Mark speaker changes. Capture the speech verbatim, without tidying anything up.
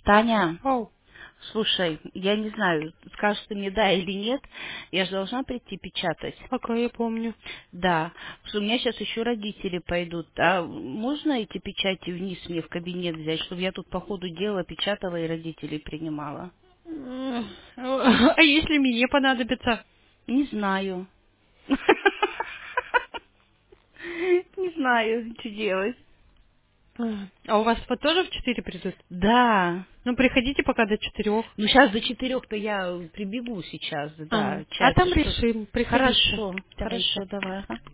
Speaker 1: Таня,
Speaker 2: Оу.
Speaker 1: слушай, я не знаю, скажешь ты мне да или нет, я же должна прийти печатать.
Speaker 2: Пока я помню.
Speaker 1: Да, потому что у меня сейчас еще родители пойдут. А можно эти печати вниз мне в кабинет взять, чтобы я тут по ходу дела печатала и родителей принимала?
Speaker 2: А если мне понадобится?
Speaker 1: Не знаю. Не знаю, что делать.
Speaker 2: А у вас вот тоже в четыре придут?
Speaker 1: Да.
Speaker 2: Ну, приходите пока до четырех.
Speaker 1: Ну, сейчас до четырех-то я прибегу сейчас,
Speaker 2: А,
Speaker 1: да,
Speaker 2: а
Speaker 1: час.
Speaker 2: там
Speaker 1: Что...
Speaker 2: решим. Приходите.
Speaker 1: Хорошо,
Speaker 2: Давайте.
Speaker 1: хорошо, давай. Ага.